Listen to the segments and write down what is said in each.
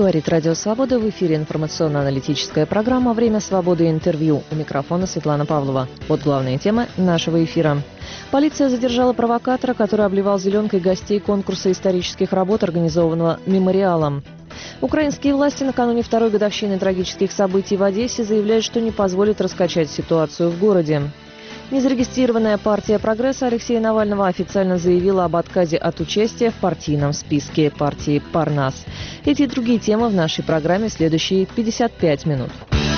Говорит Радио Свобода, в эфире информационно-аналитическая программа «Время свободы. Интервью». У микрофона Светлана Павлова. Вот главные темы нашего эфира. Полиция задержала провокатора, который обливал зеленкой гостей конкурса исторических работ, организованного «Мемориалом». Украинские власти накануне второй годовщины трагических событий в Одессе заявляют, что не позволят раскачать ситуацию в городе. Незарегистрированная партия «Прогресса» Алексея Навального официально заявила об отказе от участия в партийном списке партии «Парнас». Эти и другие темы в нашей программе в следующие 55 минут.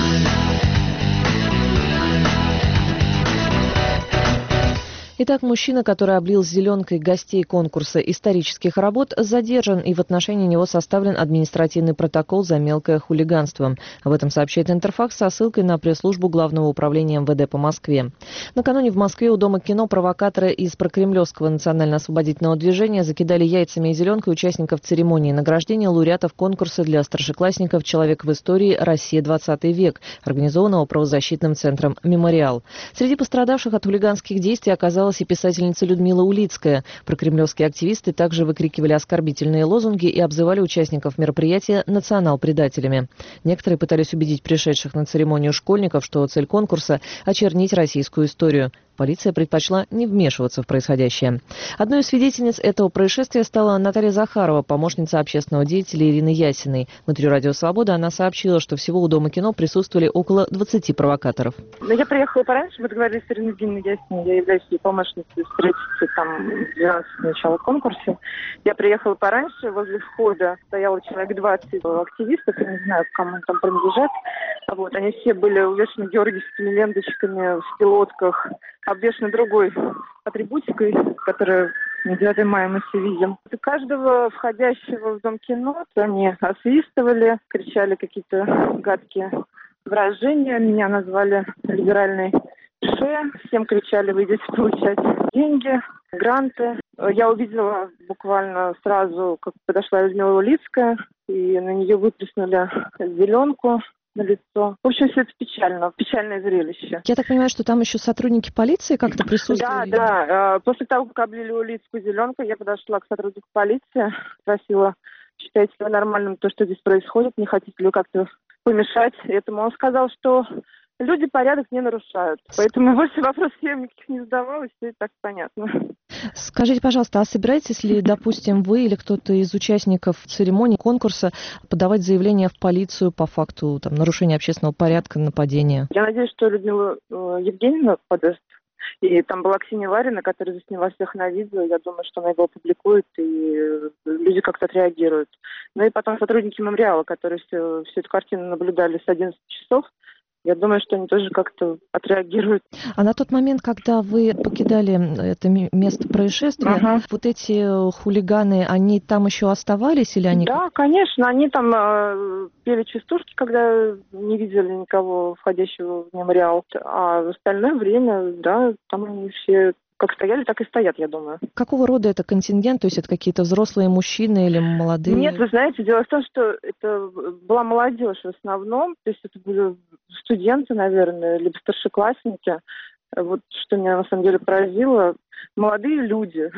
Итак, мужчина, который облил зеленкой гостей конкурса исторических работ, задержан, и в отношении него составлен административный протокол за мелкое хулиганство. Об этом сообщает Интерфакс со ссылкой на пресс-службу Главного управления МВД по Москве. Накануне в Москве у Дома кино провокаторы из прокремлевского национально-освободительного движения закидали яйцами и зеленкой участников церемонии награждения лауреатов конкурса для старшеклассников «Человек в истории. Россия. 20 век», организованного правозащитным центром «Мемориал». Среди пострадавших от хулиганских действий оказалась и писательница Людмила Улицкая. Прокремлевские активисты также выкрикивали оскорбительные лозунги и обзывали участников мероприятия национал-предателями. Некоторые пытались убедить пришедших на церемонию школьников, что цель конкурса – очернить российскую историю. Полиция предпочла не вмешиваться в происходящее. Одной из свидетельниц этого происшествия стала Наталья Захарова, помощница общественного деятеля Ирины Ясиной. В интервью «Радио Свобода» она сообщила, что всего у Дома кино присутствовали около 20 провокаторов. Я приехала пораньше, мы договорились с Ириной Евгеньевной Ясиной. Я являюсь ее помощницей в строительстве 12 начала конкурса. Я приехала пораньше, возле входа стояло человек 20 активистов, я не знаю, кому они там принадлежат. Они все были увешаны георгиевскими ленточками в пилотках, обвешаны другой атрибутикой, которую на 9 мая мы все видим. Каждого входящего в Дом кино они освистывали, кричали какие-то гадкие выражения. Меня назвали либеральной ше. Всем кричали: вы идете получать деньги, гранты. Я увидела буквально сразу, как подошла Людмила Улицкая, и на нее выплеснули зеленку на лицо. В общем, все это печальное зрелище. Я так понимаю, что там еще сотрудники полиции как-то присутствовали? Да. После того, как облили Улицкую зеленкой, я подошла к сотруднику полиции, спросила: считаете ли вы нормальным то, что здесь происходит, не хотите ли вы как-то помешать этому? Он сказал, что люди порядок не нарушают. Поэтому больше вопросов я никаких не задавала, все это так понятно. Скажите, пожалуйста, а собираетесь ли, допустим, вы или кто-то из участников церемонии конкурса подавать заявление в полицию по факту нарушения общественного порядка, нападения? Я надеюсь, что Людмила Евгеньевна подаст. И там была Ксения Ларина, которая засняла всех на видео. Я думаю, что она его опубликует, и люди как-то отреагируют. Ну и потом сотрудники мемориала, которые всю эту картину наблюдали с 11 часов, я думаю, что они тоже как-то отреагируют. А на тот момент, когда вы покидали это место происшествия, вот эти хулиганы, они там еще оставались или они... Да, конечно, они там пели частушки, когда не видели никого входящего в мемориал. А в остальное время, да, там они все как стояли, так и стоят, я думаю. Какого рода это контингент? То есть это какие-то взрослые мужчины или молодые? Нет, вы знаете, дело в том, что это была молодежь в основном. То есть это были студенты, наверное, либо старшеклассники. Вот что меня на самом деле поразило. Молодые люди,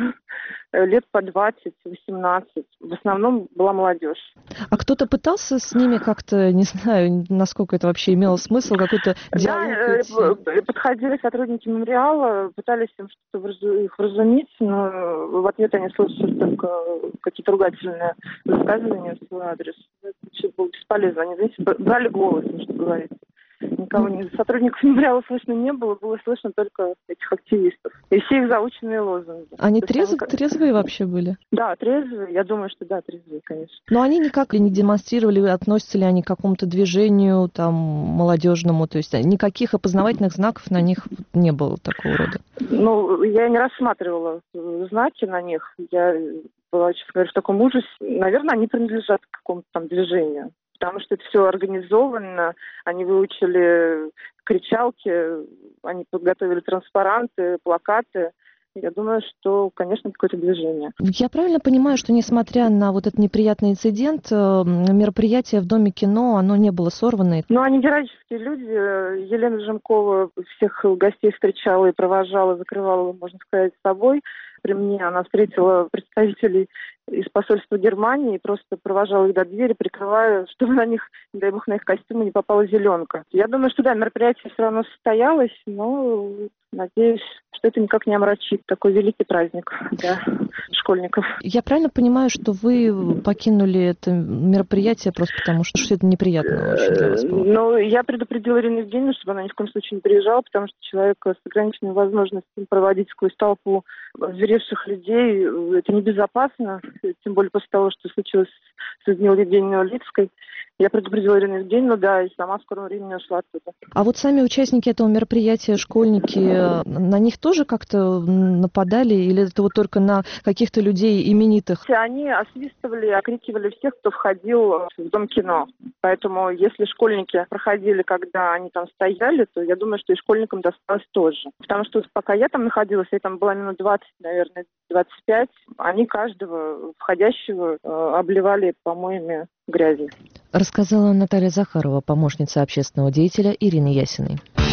лет по 20-18. В основном была молодежь. А кто-то пытался с ними как-то, не знаю, насколько это вообще имело смысл, какой-то диалог? Да, подходили сотрудники мемориала, пытались им что-то их вразумить, но в ответ они слышали только какие-то ругательные высказывания в свой адрес. Это вообще было бесполезно. Они, знаете, брали голос, что говорится. Никого сотрудников мемориала слышно не было слышно только этих активистов. И все их заученные лозунги. Они трезвые вообще были? Да, трезвые. Я думаю, что да, трезвые, конечно. Но они никак не демонстрировали, относятся ли они к какому-то движению молодежнему, то есть никаких опознавательных знаков на них не было такого рода? Я не рассматривала знаки на них. Я была, честно говоря, в таком ужасе. Наверное, они принадлежат к какому-то движению. Потому что это все организовано, они выучили кричалки, они подготовили транспаранты, плакаты. Я думаю, что, конечно, какое-то движение. Я правильно понимаю, что несмотря на вот этот неприятный инцидент, мероприятие в Доме кино, оно не было сорвано? Они героические люди. Елена Жемкова всех гостей встречала и провожала, закрывала, можно сказать, с собой. При мне она встретила представителей из посольства Германии и просто провожала их до двери, прикрывая, чтобы на них, не дай бог, на их костюмы не попала зеленка. Я думаю, что да, мероприятие все равно состоялось, но надеюсь, что это никак не омрачит такой великий праздник для школьников. Я правильно понимаю, что вы покинули это мероприятие просто потому, что это неприятно очень для вас было? Ну, я предупредила Ирину Евгеньевну, чтобы она ни в коем случае не приезжала, потому что человек с ограниченными возможностями проводить сквозь толпу озверевших людей, это небезопасно, тем более после того, что случилось с Людмилой Евгеньевной Улицкой. Я предупредила Ирину Евгеньевну, да, и сама в скором времени ушла оттуда. А вот сами участники этого мероприятия, школьники, на них тоже как-то нападали? Или это вот только на каких-то людей именитых? Они освистывали, окрикивали всех, кто входил в Дом кино. Поэтому если школьники проходили, когда они там стояли, то я думаю, что и школьникам досталось тоже. Потому что пока я там находилась, я там была минут 20, наверное, 25, они каждого входящего обливали помоями грязи. Рассказала Наталья Захарова, помощница общественного деятеля Ирины Ясиной.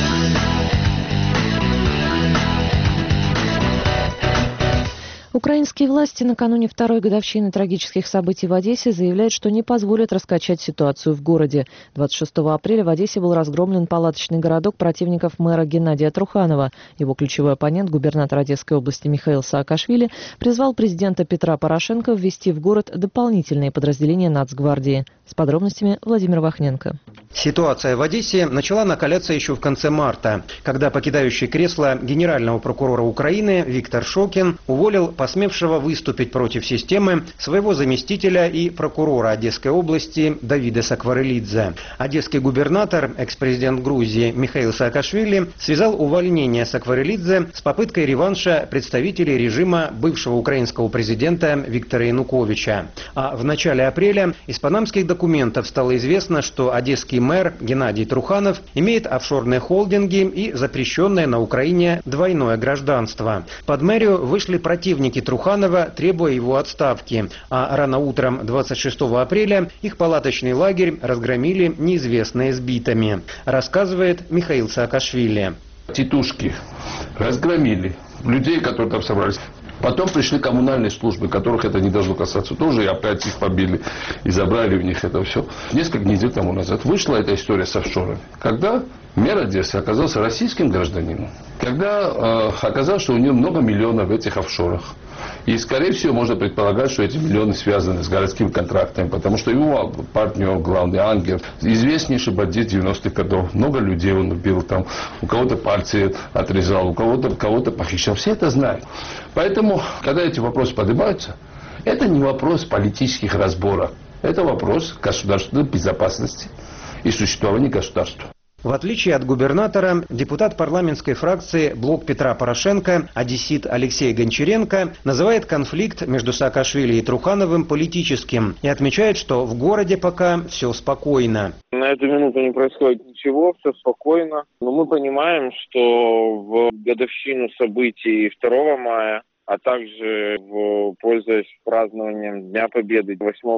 Украинские власти накануне второй годовщины трагических событий в Одессе заявляют, что не позволят раскачать ситуацию в городе. 26 апреля в Одессе был разгромлен палаточный городок противников мэра Геннадия Труханова. Его ключевой оппонент, губернатор Одесской области Михаил Саакашвили, призвал президента Петра Порошенко ввести в город дополнительные подразделения Нацгвардии. С подробностями Владимир Вахненко. Ситуация в Одессе начала накаляться еще в конце марта, когда покидающий кресло генерального прокурора Украины Виктор Шокин уволил посмевшего выступить против системы своего заместителя и прокурора Одесской области Давида Сакварелидзе. Одесский губернатор, экс-президент Грузии Михаил Саакашвили, связал увольнение Сакварелидзе с попыткой реванша представителей режима бывшего украинского президента Виктора Януковича. А в начале апреля из панамских документов стало известно, что одесский мэр Геннадий Труханов имеет офшорные холдинги и запрещенное на Украине двойное гражданство. Под мэрию вышли противники Труханова, требуя его отставки. А рано утром 26 апреля их палаточный лагерь разгромили неизвестные сбитами, рассказывает Михаил Саакашвили. Титушки разгромили людей, которые там собрались. Потом пришли коммунальные службы, которых это не должно касаться тоже, и опять их побили, и забрали у них это все. Несколько недель тому назад вышла эта история с офшорами, когда мэр Одессы оказался российским гражданином, когда оказалось, что у него много миллионов в этих офшорах. И, скорее всего, можно предполагать, что эти миллионы связаны с городскими контрактами, потому что его партнер, главный ангел, известнейший бандит 90-х годов. Много людей он убил там, у кого-то пальцы отрезал, у кого-то похищал. Все это знают. Поэтому, когда эти вопросы поднимаются, это не вопрос политических разборок. Это вопрос государственной безопасности и существования государства. В отличие от губернатора, депутат парламентской фракции «Блок Петра Порошенко» одессит Алексей Гончаренко называет конфликт между Саакашвили и Трухановым политическим и отмечает, что в городе пока все спокойно. На эту минуту не происходит ничего, все спокойно. Но мы понимаем, что в годовщину событий 2 мая, а также пользуясь празднованием Дня Победы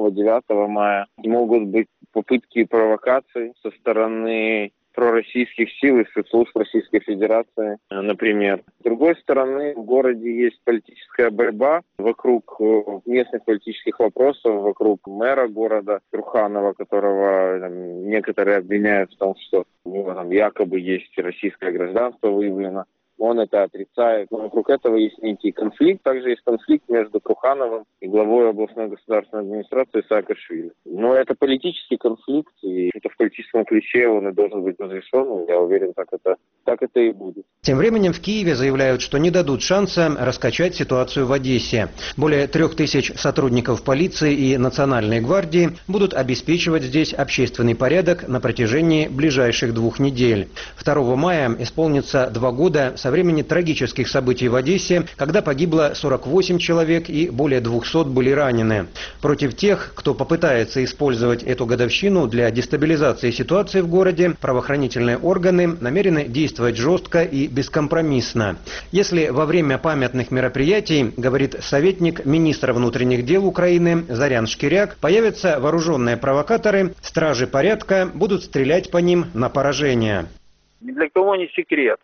8-9 мая, могут быть попытки провокаций со стороны пророссийских сил и спецслужб Российской Федерации, например. С другой стороны, в городе есть политическая борьба вокруг местных политических вопросов, вокруг мэра города Труханова, которого некоторые обвиняют в том, что у него там якобы есть российское гражданство выявлено. Он это отрицает. Но вокруг этого есть некий конфликт. Также есть конфликт между Трухановым и главой областной государственной администрации Саакашвили. Но это политический конфликт, и это в политическом ключе он и должен быть разрешен. Я уверен, так это и будет. Тем временем в Киеве заявляют, что не дадут шанса раскачать ситуацию в Одессе. Более 3000 сотрудников полиции и Национальной гвардии будут обеспечивать здесь общественный порядок на протяжении ближайших 2 недель. 2 мая исполнится 2 года со времени трагических событий в Одессе, когда погибло 48 человек и более 200 были ранены. Против тех, кто попытается использовать эту годовщину для дестабилизации ситуации в городе, правоохранительные органы намерены действовать жестко и бескомпромиссно. Если во время памятных мероприятий, говорит советник министра внутренних дел Украины Зарян Шкиряк, появятся вооруженные провокаторы, стражи порядка будут стрелять по ним на поражение. Ни для кого не секрет,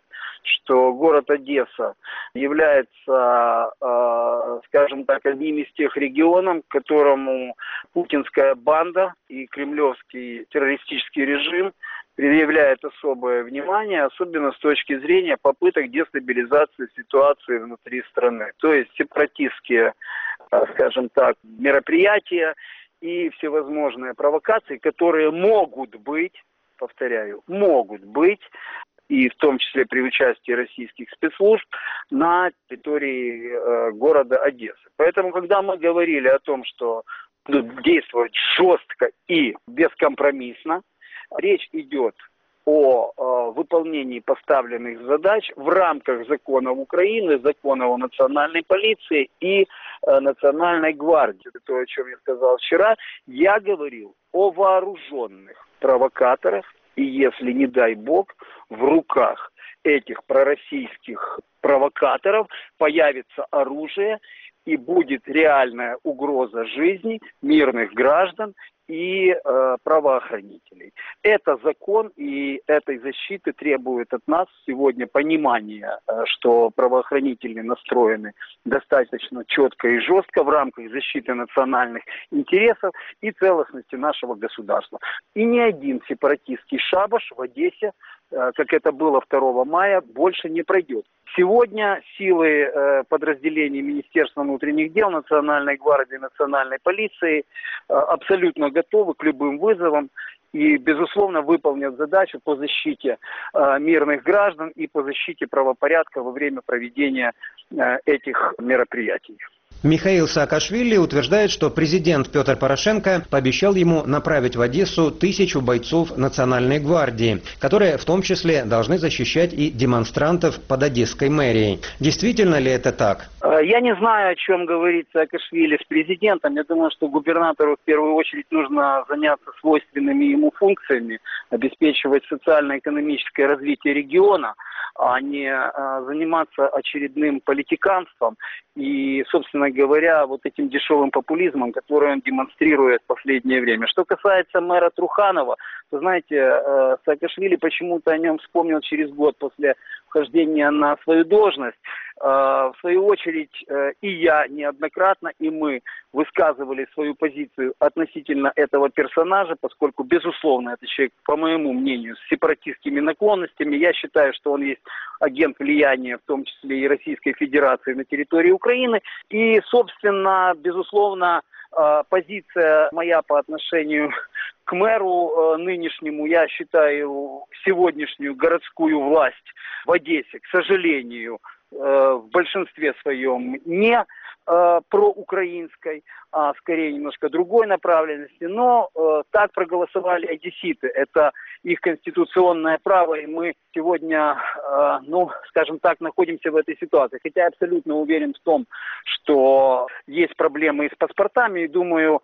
что город Одесса является, скажем так, одним из тех регионов, которому путинская банда и кремлевский террористический режим предъявляет особое внимание, особенно с точки зрения попыток дестабилизации ситуации внутри страны. То есть сепаратистские, скажем так, мероприятия и всевозможные провокации, которые могут быть, повторяю, могут быть, и в том числе при участии российских спецслужб на территории города Одессы. Поэтому, когда мы говорили о том, что действовать жестко и бескомпромиссно, речь идет о выполнении поставленных задач в рамках законов Украины, законов о национальной полиции и национальной гвардии. Это то, о чем я сказал вчера. Я говорил о вооруженных провокаторах, и если, не дай бог, в руках этих пророссийских провокаторов появится оружие и будет реальная угроза жизни мирных граждан и правоохранителей. Это закон, и этой защиты требует от нас сегодня понимания, что правоохранители настроены достаточно четко и жестко в рамках защиты национальных интересов и целостности нашего государства. И ни один сепаратистский шабаш в Одессе, как это было 2 мая, больше не пройдет. Сегодня силы подразделений Министерства внутренних дел, Национальной гвардии, Национальной полиции абсолютно готовы к любым вызовам и, безусловно, выполнят задачу по защите мирных граждан и по защите правопорядка во время проведения этих мероприятий. Михаил Саакашвили утверждает, что президент Петр Порошенко пообещал ему направить в Одессу 1000 бойцов Национальной гвардии, которые в том числе должны защищать и демонстрантов под Одесской мэрией. Действительно ли это так? Я не знаю, о чем говорит Саакашвили с президентом. Я думаю, что губернатору в первую очередь нужно заняться свойственными ему функциями, обеспечивать социально-экономическое развитие региона, а не заниматься очередным политиканством и, собственно говоря, вот этим дешевым популизмом, который он демонстрирует в последнее время. Что касается мэра Труханова, то, знаете, Саакашвили почему-то о нем вспомнил через год после вхождения на свою должность. В свою очередь и я неоднократно, и мы высказывали свою позицию относительно этого персонажа, поскольку, безусловно, это человек, по моему мнению, с сепаратистскими наклонностями. Я считаю, что он есть агент влияния, в том числе и Российской Федерации на территории Украины. И, собственно, безусловно, позиция моя по отношению к мэру нынешнему, я считаю, сегодняшнюю городскую власть в Одессе, к сожалению, в большинстве своем не проукраинской, а скорее немножко другой направленности. Но так проголосовали одесситы. Это их конституционное право, и мы сегодня, скажем так, находимся в этой ситуации. Хотя я абсолютно уверен в том, что есть проблемы и с паспортами, и думаю,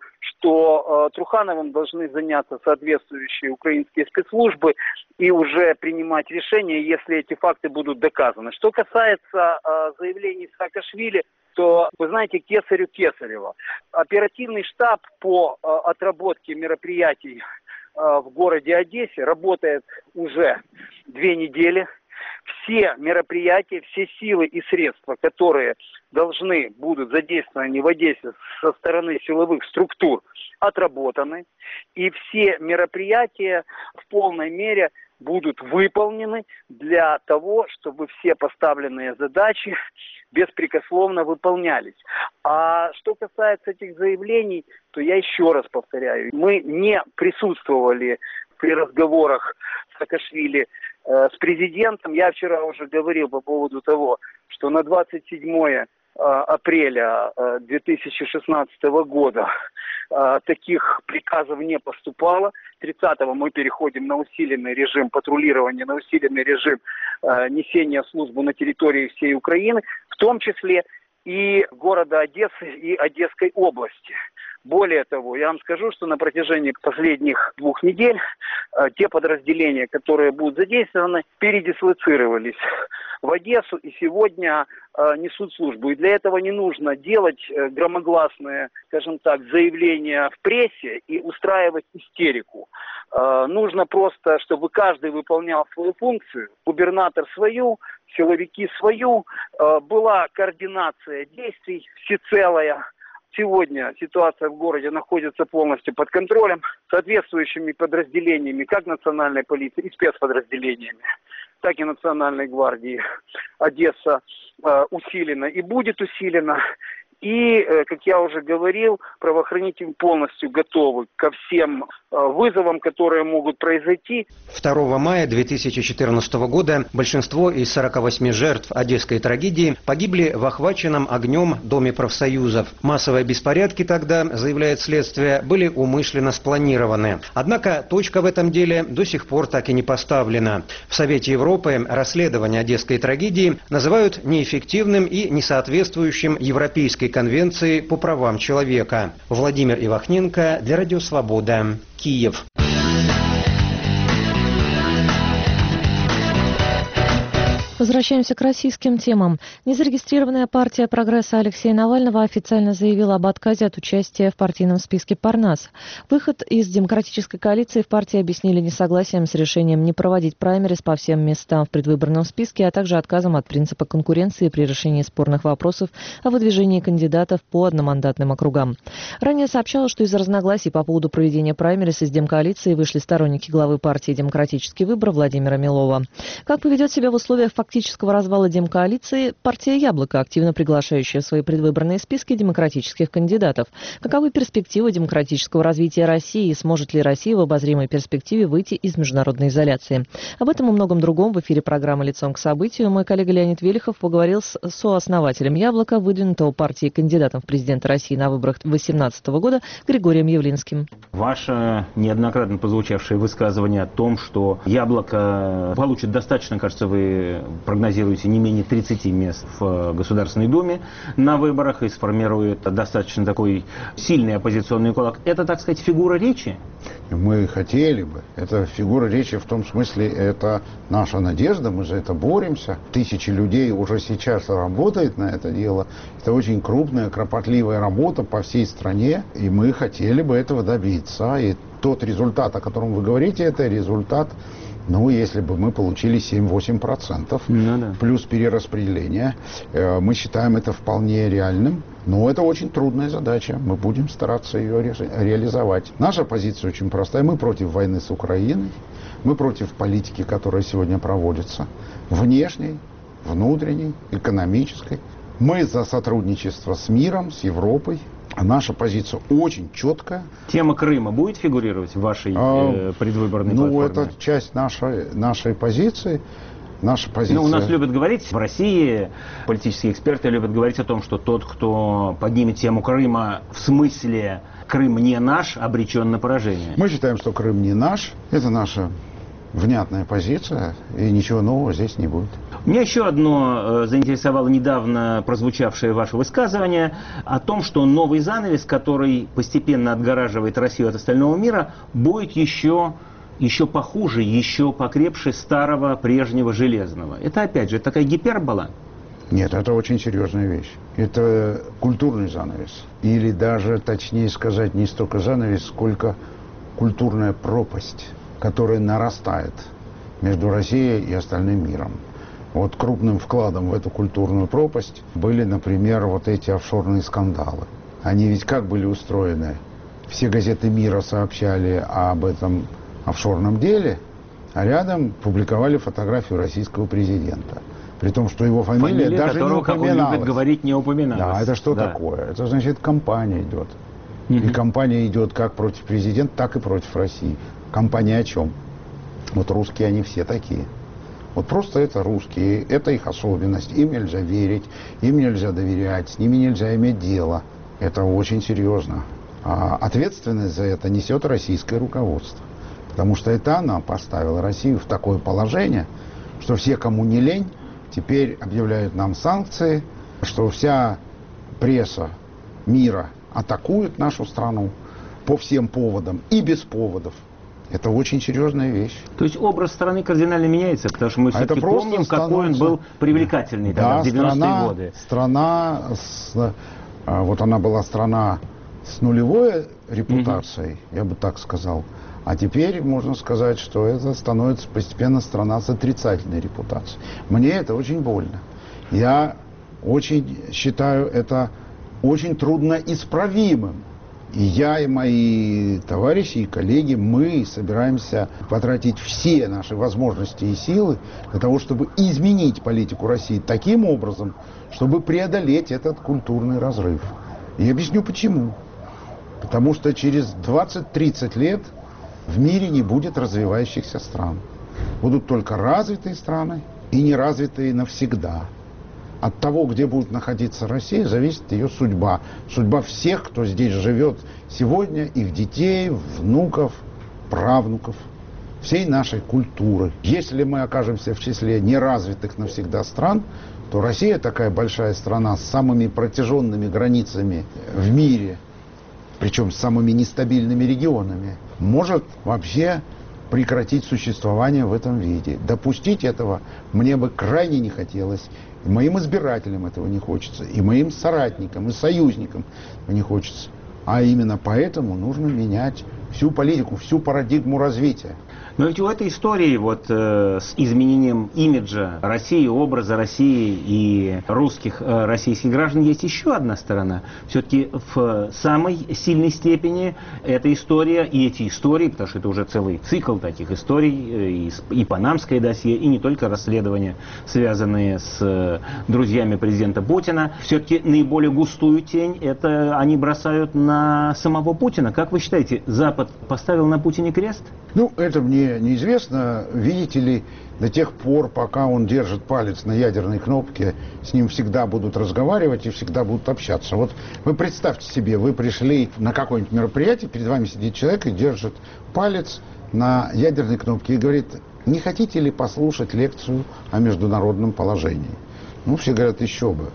что Трухановым должны заняться соответствующие украинские спецслужбы и уже принимать решения, если эти факты будут доказаны. Что касается заявлений Саакашвили, то, вы знаете, кесарю кесарева. Оперативный штаб по отработке мероприятий в городе Одессе работает уже 2 недели. Все мероприятия, все силы и средства, которые должны будут задействованы в Одессе со стороны силовых структур, отработаны. И все мероприятия в полной мере будут выполнены для того, чтобы все поставленные задачи беспрекословно выполнялись. А что касается этих заявлений, то я еще раз повторяю, мы не присутствовали при разговорах Саакашвили с президентом. Я вчера уже говорил по поводу того, что на 27 апреля 2016 года таких приказов не поступало. 30-го мы переходим на усиленный режим патрулирования, на усиленный режим несения службы на территории всей Украины, в том числе и города Одессы и Одесской области. Более того, я вам скажу, что на протяжении последних 2 недель те подразделения, которые будут задействованы, передислоцировались в Одессу и сегодня несут службу. И для этого не нужно делать громогласные, скажем так, заявления в прессе и устраивать истерику. Нужно просто, чтобы каждый выполнял свою функцию, губернатор свою, силовики свою, была координация действий всецелая. Сегодня ситуация в городе находится полностью под контролем соответствующими подразделениями, как национальной полиции и спецподразделениями, так и Национальной гвардии. Одесса усилена и будет усилена. И, как я уже говорил, правоохранители полностью готовы ко всем вызовам, которые могут произойти. 2 мая 2014 года большинство из 48 жертв одесской трагедии погибли в охваченном огнем Доме профсоюзов. Массовые беспорядки тогда, заявляет следствие, были умышленно спланированы. Однако точка в этом деле до сих пор так и не поставлена. В Совете Европы расследование одесской трагедии называют неэффективным и несоответствующим Европейской конвенции по правам человека. Владимир Ивахненко для Радио Свобода, Киев. Возвращаемся к российским темам. Незарегистрированная партия «Прогресса» Алексея Навального официально заявила об отказе от участия в партийном списке «Парнас». Выход из демократической коалиции в партии объяснили несогласием с решением не проводить праймерис по всем местам в предвыборном списке, а также отказом от принципа конкуренции при решении спорных вопросов о выдвижении кандидатов по одномандатным округам. Ранее сообщалось, что из-за разногласий по поводу проведения праймерис из демкоалиции вышли сторонники главы партии «Демократический выбор» Владимира Милова. Как поведет себя в условиях фактического развала демкоалиции партия «Яблоко», активно приглашающая в свои предвыборные списки демократических кандидатов? Каковы перспективы демократического развития России и сможет ли Россия в обозримой перспективе выйти из международной изоляции? Об этом и многом другом в эфире программы «Лицом к событию» мой коллега Леонид Велихов поговорил с сооснователем «Яблока», выдвинутого партией кандидатом в президенты России на выборах 2018 года Григорием Явлинским. Ваше неоднократно прозвучавшее высказывание о том, что «Яблоко» получит достаточно, кажется, вы прогнозируете не менее 30 мест в Государственной Думе на выборах и сформирует достаточно такой сильный оппозиционный кулак. Это, так сказать, фигура речи? Мы хотели бы. Это фигура речи в том смысле, это наша надежда, мы за это боремся. Тысячи людей уже сейчас работают на это дело. Это очень крупная, кропотливая работа по всей стране, и мы хотели бы этого добиться. И тот результат, о котором вы говорите, это результат, если бы мы получили 7-8%, плюс перераспределение, мы считаем это вполне реальным. Но это очень трудная задача. Мы будем стараться ее реализовать. Наша позиция очень простая. Мы против войны с Украиной. Мы против политики, которая сегодня проводится. Внешней, внутренней, экономической. Мы за сотрудничество с миром, с Европой. Наша позиция очень четкая. Тема Крыма будет фигурировать в вашей предвыборной платформе? Это часть нашей позиции. Наша позиция... У нас любят говорить, в России политические эксперты любят говорить о том, что тот, кто поднимет тему Крыма в смысле «Крым не наш», обречен на поражение. Мы считаем, что Крым не наш. Это наша внятная позиция, и ничего нового здесь не будет. Меня еще одно заинтересовало недавно прозвучавшее ваше высказывание о том, что новый занавес, который постепенно отгораживает Россию от остального мира, будет еще похуже, еще покрепше старого, прежнего, железного. Это, опять же, такая гипербола? Нет, это очень серьезная вещь. Это культурный занавес. Или даже, точнее сказать, не столько занавес, сколько культурная пропасть, которая нарастает между Россией и остальным миром. Вот крупным вкладом в эту культурную пропасть были, например, вот эти офшорные скандалы. Они ведь как были устроены? Все газеты мира сообщали об этом офшорном деле, а рядом публиковали фотографию российского президента. При том, что его фамилия даже не упоминалась. Как он любит говорить, не упоминалась. Да, это что такое? Это значит, кампания идет. И кампания идет как против президента, так и против России. Кампания о чем? Вот русские, они все такие. Вот просто это русские, это их особенность. Им нельзя верить, им нельзя доверять, с ними нельзя иметь дело. Это очень серьезно. А ответственность за это несет российское руководство. Потому что это она поставила Россию в такое положение, что все, кому не лень, теперь объявляют нам санкции, что вся пресса мира атакует нашу страну по всем поводам и без поводов. Это очень серьезная вещь. То есть образ страны кардинально меняется, потому что мы все-таки помним, какой он был привлекательный тогда, в 90-е годы. Вот она была страна с нулевой репутацией, я бы так сказал. А теперь можно сказать, что это становится постепенно страна с отрицательной репутацией. Мне это очень больно. Я очень считаю это очень трудно исправимым. И я, и мои товарищи, и коллеги, мы собираемся потратить все наши возможности и силы для того, чтобы изменить политику России таким образом, чтобы преодолеть этот культурный разрыв. И объясню почему. Потому что через 20-30 лет в мире не будет развивающихся стран. Будут только развитые страны и неразвитые навсегда. От того, где будет находиться Россия, зависит ее судьба. Судьба всех, кто здесь живет сегодня, их детей, внуков, правнуков, всей нашей культуры. Если мы окажемся в числе неразвитых навсегда стран, то Россия, такая большая страна с самыми протяженными границами в мире, причем с самыми нестабильными регионами, может вообще прекратить существование в этом виде. Допустить этого мне бы крайне не хотелось. И моим избирателям этого не хочется, и моим соратникам, и союзникам не хочется. А именно поэтому нужно менять всю политику, всю парадигму развития. Но ведь у этой истории с изменением имиджа России, образа России и русских российских граждан есть еще одна сторона. Все-таки в самой сильной степени эта история и эти истории, потому что это уже целый цикл таких историй, и панамское досье, и не только расследования, связанные с друзьями президента Путина, все-таки наиболее густую тень это они бросают на самого Путина. Как вы считаете, Запад поставил на Путине крест? Ну, это мне неизвестно. Видите ли, до тех пор, пока он держит палец на ядерной кнопке, с ним всегда будут разговаривать и всегда будут общаться. Вот вы представьте себе, вы пришли на какое-нибудь мероприятие, перед вами сидит человек и держит палец на ядерной кнопке и говорит: не хотите ли послушать лекцию о международном положении? Ну, все говорят: еще бы.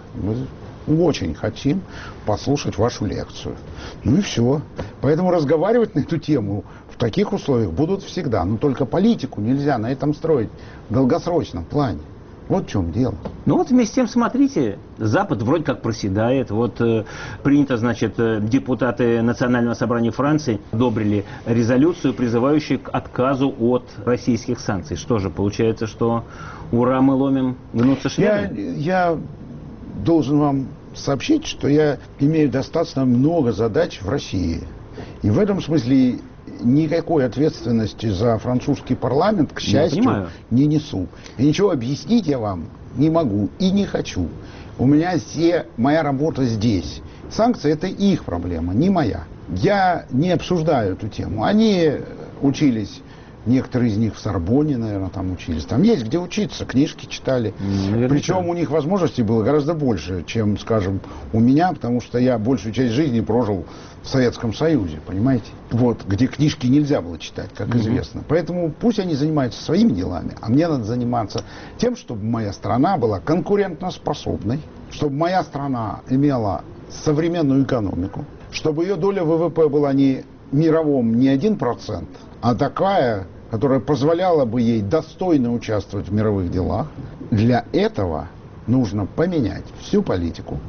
Мы очень хотим послушать вашу лекцию. Ну и все. Поэтому разговаривать на эту тему в таких условиях будут всегда. Но только политику нельзя на этом строить в долгосрочном плане. Вот в чем дело. Ну вот вместе с тем, смотрите, Запад вроде как проседает. Вот принято, значит, депутаты Национального собрания Франции одобрили резолюцию, призывающую к отказу от российских санкций. Что же, получается, что ура, мы ломим, гнутся шведы? Я должен вам сообщить, что я имею достаточно много задач в России. И в этом смысле никакой ответственности за французский парламент, к счастью, не несу. И ничего объяснить я вам не могу и не хочу. У меня моя работа здесь. Санкции — это их проблема, не моя. Я не обсуждаю эту тему. Они учились, некоторые из них в Сорбонне, наверное, там учились. Там есть где учиться, книжки читали. Наверняка. Причем у них возможностей было гораздо больше, чем, скажем, у меня, потому что я большую часть жизни прожил в Советском Союзе, понимаете? Вот, где книжки нельзя было читать, как известно. Поэтому пусть они занимаются своими делами, а мне надо заниматься тем, чтобы моя страна была конкурентоспособной, чтобы моя страна имела современную экономику, чтобы ее доля ВВП была не мировом не 1%, а такая, которая позволяла бы ей достойно участвовать в мировых делах. Для этого нужно поменять всю политику,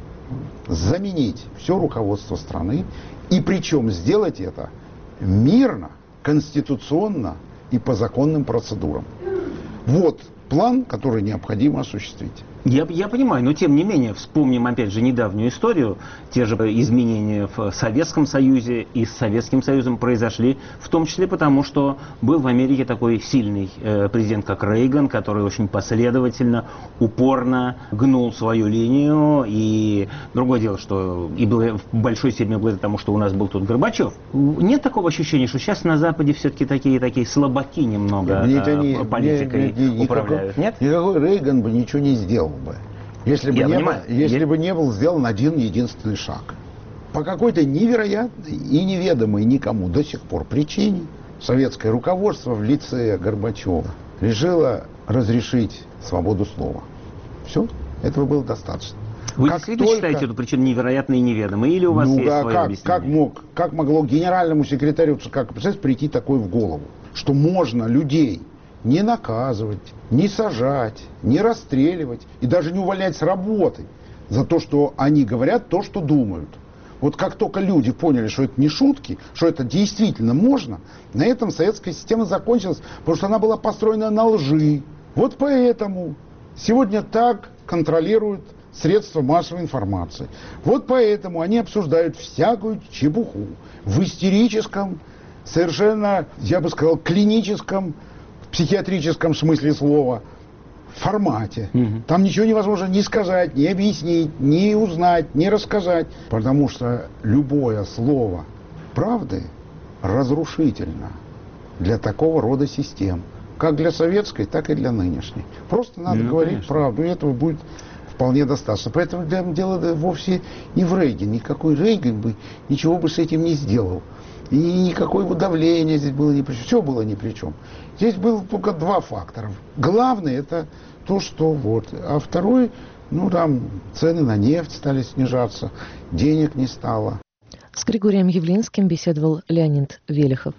заменить все руководство страны, и причем сделать это мирно, конституционно и по законным процедурам. Вот план, который необходимо осуществить. Я понимаю, но тем не менее, вспомним опять же недавнюю историю. Те же изменения в Советском Союзе и с Советским Союзом произошли, в том числе потому, что был в Америке такой сильный президент, как Рейган, который очень последовательно, упорно гнул свою линию. И другое дело, что и было в большой степени благодаря тому, что у нас был тут Горбачев. Нет такого ощущения, что сейчас на Западе все-таки такие слабаки немного политикой управляют? Нет? Никакой Рейган бы ничего не сделал бы, если бы не был сделан один единственный шаг. По какой-то невероятной и неведомой никому до сих пор причине советское руководство в лице Горбачева решило разрешить свободу слова. Все, этого было достаточно. Вы действительно считаете эту причину невероятной и неведомой? Или у вас есть свое объяснение? Как могло генеральному секретарю ЦК КПСС прийти такое в голову? Что можно людей не наказывать, не сажать, не расстреливать и даже не увольнять с работы за то, что они говорят то, что думают. Вот как только люди поняли, что это не шутки, что это действительно можно, на этом советская система закончилась, потому что она была построена на лжи. Вот поэтому сегодня так контролируют средства массовой информации. Вот поэтому они обсуждают всякую чепуху в истерическом, совершенно, я бы сказал, клиническом, психиатрическом смысле слова формате. Там ничего невозможно ни сказать, ни объяснить, ни узнать, ни рассказать. Потому что любое слово правды разрушительно для такого рода систем. Как для советской, так и для нынешней. Просто надо говорить правду, и этого будет вполне достаточно. Поэтому дело вовсе не в Рейгане. Никакой Рейган бы ничего бы с этим не сделал. И никакое давление здесь было ни при чем. Все было ни при чем. Здесь было только два фактора. Главное это то, что вот. А второй, там цены на нефть стали снижаться, денег не стало. С Григорием Явлинским беседовал Леонид Велихов.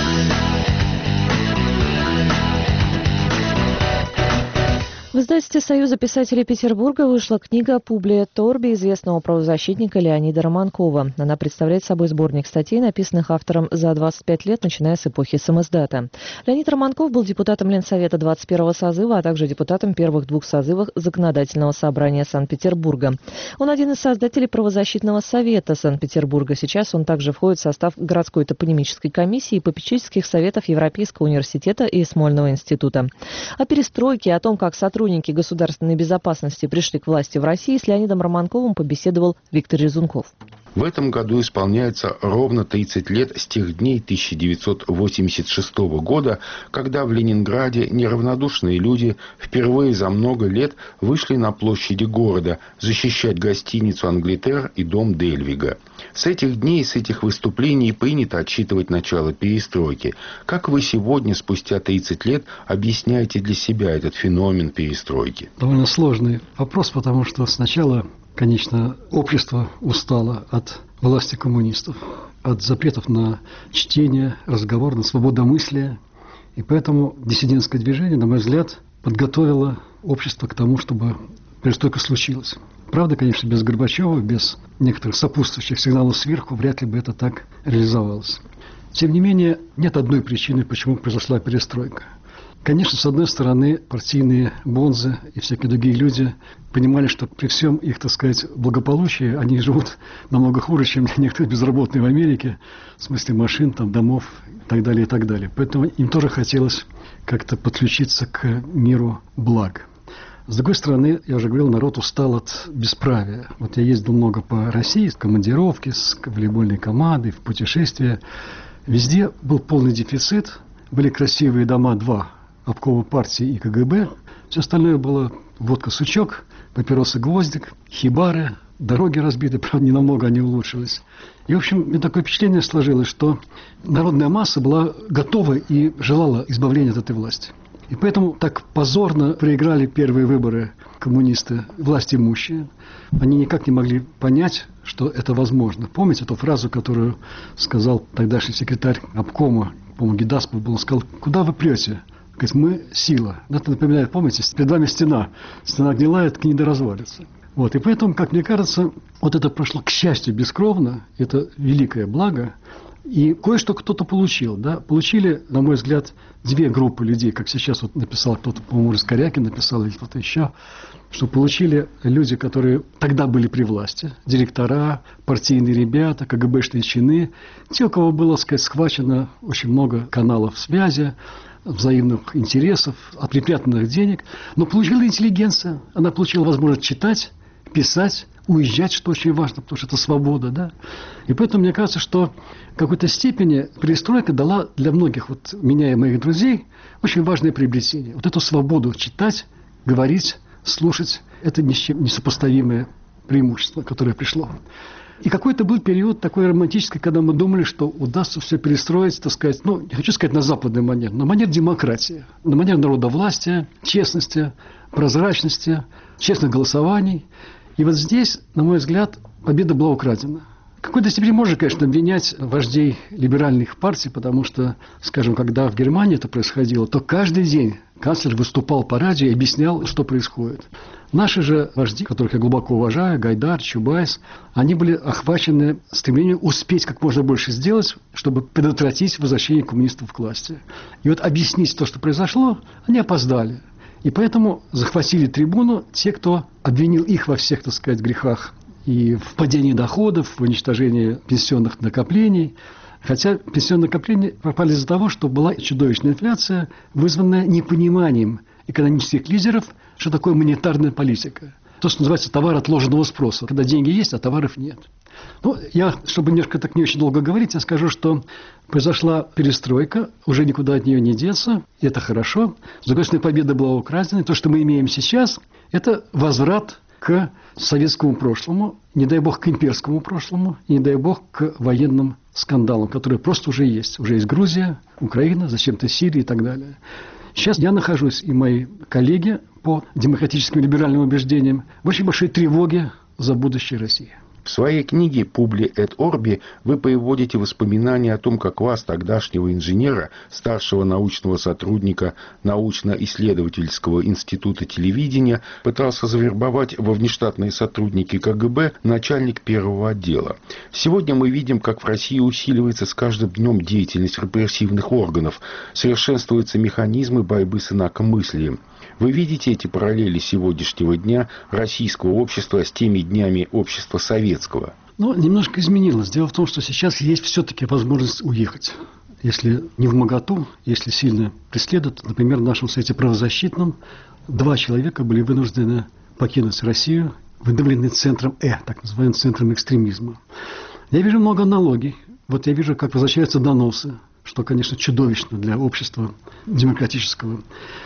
В издательстве Союза писателей Петербурга вышла книга Публия Торби известного правозащитника Леонида Романкова. Она представляет собой сборник статей, написанных автором за 25 лет, начиная с эпохи самиздата. Леонид Романков был депутатом Ленсовета 21-го созыва, а также депутатом первых двух созывов Законодательного собрания Санкт-Петербурга. Он один из создателей правозащитного совета Санкт-Петербурга. Сейчас он также входит в состав городской топонимической комиссии и попечительских советов Европейского университета и Смольного института. О перестройке, о том, как сотрудники государственной безопасности пришли к власти в России, с Леонидом Романковым побеседовал Виктор Резунков. В этом году исполняется ровно 30 лет с тех дней 1986 года, когда в Ленинграде неравнодушные люди впервые за много лет вышли на площади города защищать гостиницу «Англитер» и дом Дельвига. С этих дней, с этих выступлений принято отсчитывать начало перестройки. Как вы сегодня, спустя 30 лет, объясняете для себя этот феномен перестройки? Довольно сложный вопрос, потому что сначала, конечно, общество устало от власти коммунистов, от запретов на чтение, разговор, на свободомыслие. И поэтому диссидентское движение, на мой взгляд, подготовило общество к тому, чтобы перестройка случилась. Правда, конечно, без Горбачева, без некоторых сопутствующих сигналов сверху, вряд ли бы это так реализовалось. Тем не менее, нет одной причины, почему произошла перестройка. Конечно, с одной стороны, партийные бонзы и всякие другие люди понимали, что при всем их, так сказать, благополучии они живут намного хуже, чем некоторые безработные в Америке, в смысле машин, домов и так далее, и так далее. Поэтому им тоже хотелось как-то подключиться к миру благ. С другой стороны, я уже говорил, народ устал от бесправия. Вот я ездил много по России, с командировки, с волейбольной командой, в путешествия. Везде был полный дефицит, были красивые дома, два обкома партии и КГБ. Все остальное было водка-сучок, папиросы гвоздик, хибары, дороги разбиты, правда, не намного они улучшились. И, в общем, мне такое впечатление сложилось, что народная масса была готова и желала избавления от этой власти. И поэтому так позорно проиграли первые выборы коммунисты, власть имущие. Они никак не могли понять, что это возможно. Помните эту фразу, которую сказал тогдашний секретарь обкома, по-моему, Гедаспов был, он сказал: «Куда вы прете?» Говорит: «Мы сила». Это напоминает, помните, перед вами стена. Стена гнилая, к ней не развалится. Вот. И поэтому, как мне кажется, вот это прошло, к счастью, бескровно. Это великое благо. И кое-что кто-то получил. Да? Получили, на мой взгляд, две группы людей, как сейчас вот написал кто-то, по-моему, Раскорякин написал, или кто-то еще, что получили люди, которые тогда были при власти, директора, партийные ребята, КГБшные чины, те, у кого было, сказать, схвачено очень много каналов связи, взаимных интересов, от припрятанных денег, но получила интеллигенция, она получила возможность читать, писать, уезжать, что очень важно, потому что это свобода, да. И поэтому мне кажется, что в какой-то степени перестройка дала для многих, вот меня и моих друзей, очень важное приобретение. Вот эту свободу читать, говорить, слушать, это ни с чем несопоставимое преимущество, которое пришло. И какой-то был период такой романтический, когда мы думали, что удастся все перестроить, так сказать, не хочу сказать на западный манер, на манер демократии, на манер народовластия, честности, прозрачности, честных голосований. И вот здесь, на мой взгляд, победа была украдена. В какой-то степени можно, конечно, обвинять вождей либеральных партий, потому что, скажем, когда в Германии это происходило, то каждый день канцлер выступал по радио и объяснял, что происходит. Наши же вожди, которых я глубоко уважаю, Гайдар, Чубайс, они были охвачены стремлением успеть как можно больше сделать, чтобы предотвратить возвращение коммунистов к власти. И вот объяснить то, что произошло, они опоздали. И поэтому захватили трибуну те, кто обвинил их во всех, так сказать, грехах и в падении доходов, в уничтожении пенсионных накоплений. Хотя пенсионные накопления пропали из-за того, что была чудовищная инфляция, вызванная непониманием экономических лидеров, что такое монетарная политика. То, что называется товар отложенного спроса, когда деньги есть, а товаров нет. Ну, я, чтобы немножко так не очень долго говорить, я скажу, что произошла перестройка, уже никуда от нее не деться, и это хорошо. С другой стороны, победа была украдена. То, что мы имеем сейчас, это возврат к советскому прошлому, не дай бог к имперскому прошлому, и не дай бог к военным скандалам, которые просто уже есть. Уже есть Грузия, Украина, зачем-то Сирия и так далее. Сейчас я нахожусь и мои коллеги по демократическим и либеральным убеждениям в очень большой тревоге за будущее России. В своей книге «Publi et Orbi» вы приводите воспоминания о том, как вас, тогдашнего инженера, старшего научного сотрудника научно-исследовательского института телевидения, пытался завербовать во внештатные сотрудники КГБ начальник первого отдела. Сегодня мы видим, как в России усиливается с каждым днем деятельность репрессивных органов, совершенствуются механизмы борьбы с инакомыслием. Вы видите эти параллели сегодняшнего дня российского общества с теми днями общества советского? Ну, немножко изменилось. Дело в том, что сейчас есть все-таки возможность уехать. Если не в моготу, если сильно преследуют, например, в нашем совете правозащитном 2 человека были вынуждены покинуть Россию, выдавлены центром так называемым центром экстремизма. Я вижу много аналогий. Вот я вижу, как возвращаются доносы, что, конечно, чудовищно для общества демократического.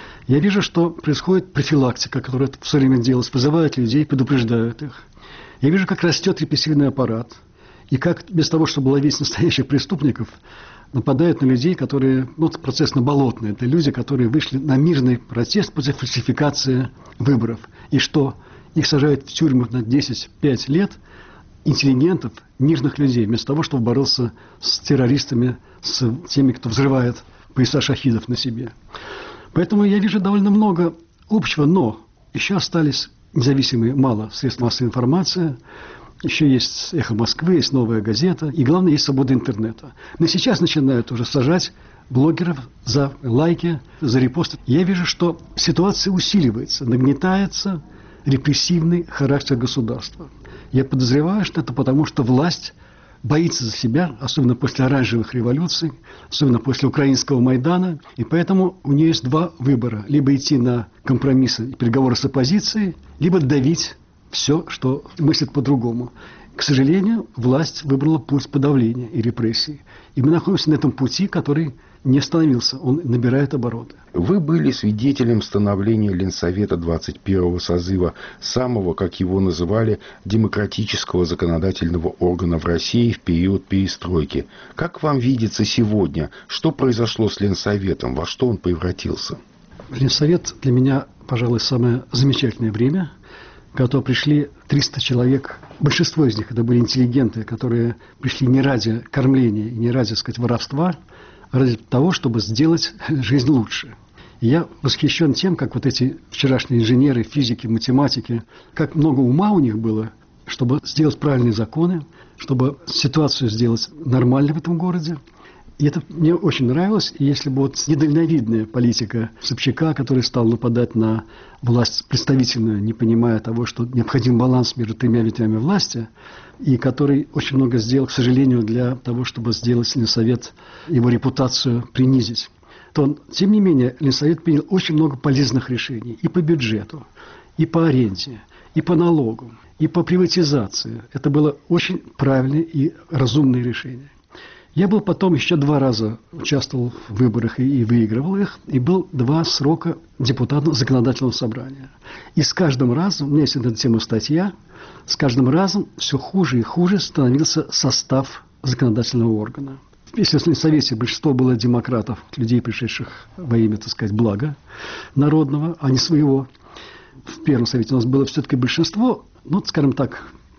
Я вижу, что происходит профилактика, которая все время делалась, вызывают людей, предупреждают их. Я вижу, как растет репрессивный аппарат, и как без того, чтобы ловить настоящих преступников, нападают на людей, которые, процесс на болотный. Это люди, которые вышли на мирный протест против фальсификации выборов. И что? Их сажают в тюрьму на 10-5 лет, интеллигентов, мирных людей, вместо того, чтобы бороться с террористами, с теми, кто взрывает пояса шахидов на себе. Поэтому я вижу довольно много общего, но еще остались независимые мало средств массовой информации, еще есть «Эхо Москвы», есть «Новая газета», и главное, есть свобода интернета. Но сейчас начинают уже сажать блогеров за лайки, за репосты. Я вижу, что ситуация усиливается, нагнетается репрессивный характер государства. Я подозреваю, что это потому, что власть боится за себя, особенно после оранжевых революций, особенно после украинского Майдана. И поэтому у нее есть 2 выбора. Либо идти на компромиссы и переговоры с оппозицией, либо давить все, что мыслит по-другому. К сожалению, власть выбрала путь подавления и репрессий. И мы находимся на этом пути, который не остановился, он набирает обороты. Вы были свидетелем становления Ленсовета 21-го созыва, самого, как его называли, демократического законодательного органа в России в период перестройки. Как вам видится сегодня, что произошло с Ленсоветом, во что он превратился? Ленсовет для меня, пожалуй, самое замечательное время, когда пришли 300 человек. Большинство из них это были интеллигенты, которые пришли не ради кормления и не ради, так сказать, воровства, а ради того, чтобы сделать жизнь лучше. И я восхищен тем, как вот эти вчерашние инженеры, физики, математики, как много ума у них было, чтобы сделать правильные законы, чтобы ситуацию сделать нормальной в этом городе. И это мне очень нравилось. И если бы вот недальновидная политика Собчака, который стал нападать на власть представительную, не понимая того, что необходим баланс между 3 ветвями власти, и который очень много сделал, к сожалению, для того, чтобы сделать Ленсовет, его репутацию принизить, то, тем не менее, Ленсовет принял очень много полезных решений и по бюджету, и по аренде, и по налогам, и по приватизации. Это было очень правильное и разумное решение. Я был потом еще 2 раза участвовал в выборах и выигрывал их, и был 2 срока депутатом законодательного собрания. И с каждым разом, у меня есть на эту тему статья, с каждым разом все хуже и хуже становился состав законодательного органа. Если в Совете большинство было демократов, людей, пришедших во имя, так сказать, блага народного, а не своего, в Первом Совете у нас было все-таки большинство, скажем так,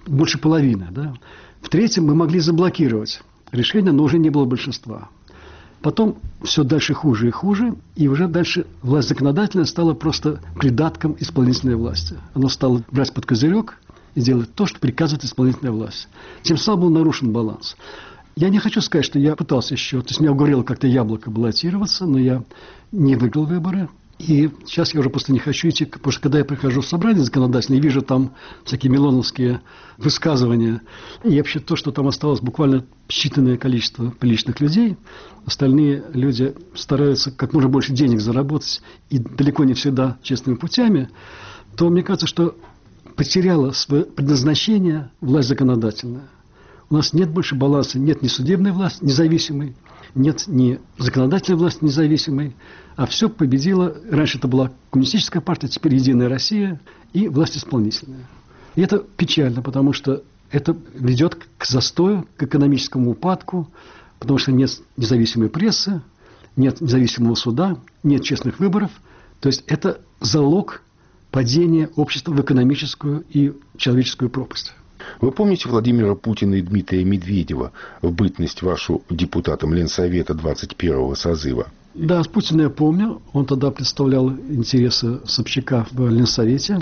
больше половины. Да? В-третьем, мы могли заблокировать решение, но уже не было большинства. Потом все дальше хуже и хуже, и уже дальше власть законодательная стала просто придатком исполнительной власти. Она стала брать под козырек и делать то, что приказывает исполнительная власть. Тем самым был нарушен баланс. Я не хочу сказать, что я пытался еще, то есть меня уговорило как-то яблоко баллотироваться, но я не выиграл выборы. И сейчас я уже просто не хочу идти, потому что когда я прихожу в собрание законодательное и вижу там всякие милоновские высказывания, и вообще то, что там осталось буквально считанное количество приличных людей, остальные люди стараются как можно больше денег заработать и далеко не всегда честными путями, то мне кажется, что потеряла свое предназначение власть законодательная. У нас нет больше баланса, нет ни судебной власти независимой, нет ни законодательной власти независимой, а все победило. Раньше это была коммунистическая партия, теперь Единая Россия и власть исполнительная. И это печально, потому что это ведет к застою, к экономическому упадку, потому что нет независимой прессы, нет независимого суда, нет честных выборов. То есть это залог падения общества в экономическую и человеческую пропасть. Вы помните Владимира Путина и Дмитрия Медведева в бытность вашу депутатом Ленсовета 21-го созыва? Да, Путина я помню. Он тогда представлял интересы Собчака в Ленсовете.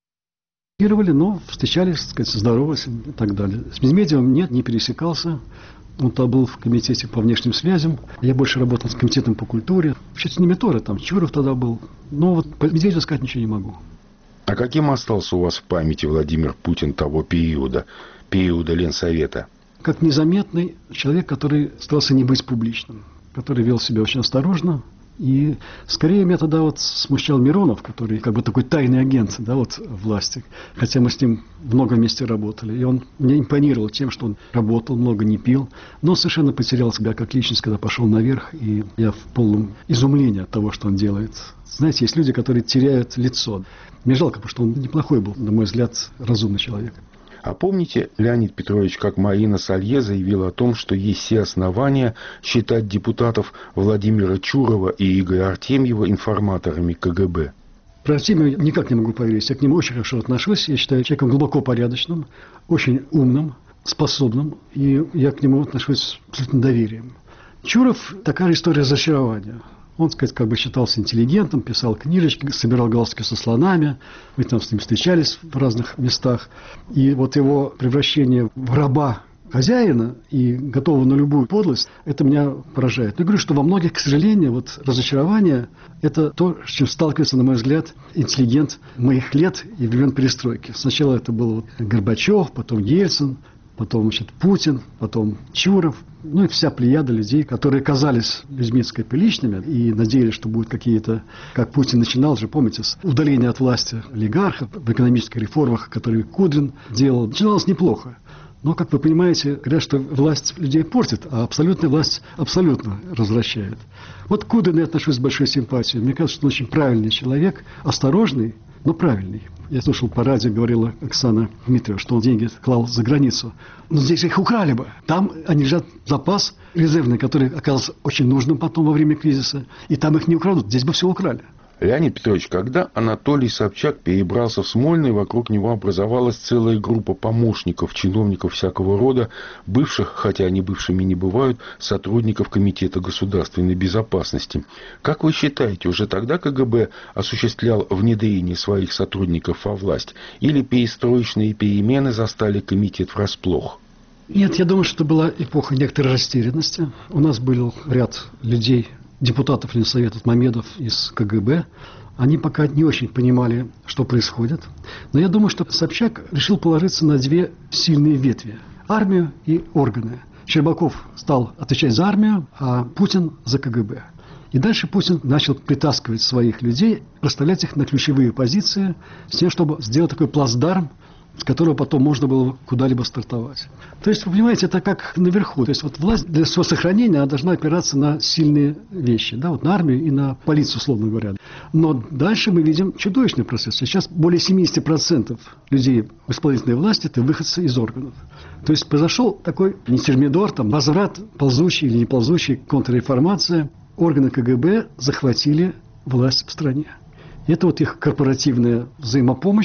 Но встречались, так сказать, здоровались и так далее. С Медведевым нет, не пересекался. Он тогда был в комитете по внешним связям. Я больше работал с комитетом по культуре. Вообще с ними тоже, там Чуров тогда был. Но вот по Медведеву сказать ничего не могу. А каким остался у вас в памяти Владимир Путин того периода Ленсовета? Как незаметный человек, который старался не быть публичным, который вел себя очень осторожно. И скорее меня тогда вот смущал Миронов, который как бы такой тайный агент, да, вот власти. Хотя мы с ним много вместе работали. И он мне импонировал тем, что он работал, много не пил, но совершенно потерял себя как личность, когда пошел наверх. И я в полном изумлении от того, что он делает. Знаете, есть люди, которые теряют лицо. Мне жалко, потому что он неплохой был, на мой взгляд, разумный человек. А помните, Леонид Петрович, как Марина Салье заявила о том, что есть все основания считать депутатов Владимира Чурова и Игоря Артемьева информаторами КГБ? Про Артемьева никак не могу поверить. Я к нему очень хорошо отношусь. Я считаю человеком глубоко порядочным, очень умным, способным. И я к нему отношусь с абсолютным доверием. Чуров – такая история разочарования. Он, так сказать, как бы считался интеллигентом, писал книжечки, собирал галстуки со слонами. Мы там с ним встречались в разных местах. И вот его превращение в раба хозяина и готового на любую подлость, это меня поражает. Я говорю, что во многих, к сожалению, вот разочарование – это то, с чем сталкивается, на мой взгляд, интеллигент моих лет и времен перестройки. Сначала это был вот Горбачев, потом Ельцин, потом, значит, Путин, потом Чуров, ну и вся плеяда людей, которые казались людьми, так сказать, приличными и надеялись, что будут какие-то, как Путин начинал же, помните, с удаления от власти олигархов в экономических реформах, которые Кудрин делал. Начиналось неплохо. Но, как вы понимаете, говорят, что власть людей портит, а абсолютная власть абсолютно развращает. Вот к Кудрину я отношусь с большой симпатией. Мне кажется, что он очень правильный человек, осторожный, но правильный. Я слушал по радио, говорила Оксана Дмитриева, что он деньги клал за границу. Но здесь их украли бы. Там они лежат запас резервный, который оказался очень нужным потом во время кризиса. И там их не украдут. Здесь бы все украли. Леонид Петрович, когда Анатолий Собчак перебрался в Смольный, вокруг него образовалась целая группа помощников, чиновников всякого рода, бывших, хотя они бывшими не бывают, сотрудников Комитета государственной безопасности. Как вы считаете, уже тогда КГБ осуществлял внедрение своих сотрудников во власть? Или перестроечные перемены застали комитет врасплох? Нет, я думаю, что была эпоха некоторой растерянности. У нас был ряд людей, депутатов Ленсовета, Мамедов из КГБ, они пока не очень понимали, что происходит. Но я думаю, что Собчак решил положиться на две сильные ветви – армию и органы. Щербаков стал отвечать за армию, а Путин – за КГБ. И дальше Путин начал притаскивать своих людей, расставлять их на ключевые позиции, с тем, чтобы сделать такой плацдарм, с которого потом можно было куда-либо стартовать. То есть, вы понимаете, это как наверху. То есть, вот власть для своего сохранения она должна опираться на сильные вещи, да, вот на армию и на полицию, условно говоря. Но дальше мы видим чудовищный процесс. Сейчас более 70% людей в исполнительной власти – это выходцы из органов. То есть, произошел такой не термидор, там, возврат, ползущий или не ползущий, контрреформация. Органы КГБ захватили власть в стране. Это вот их корпоративная взаимопомощь.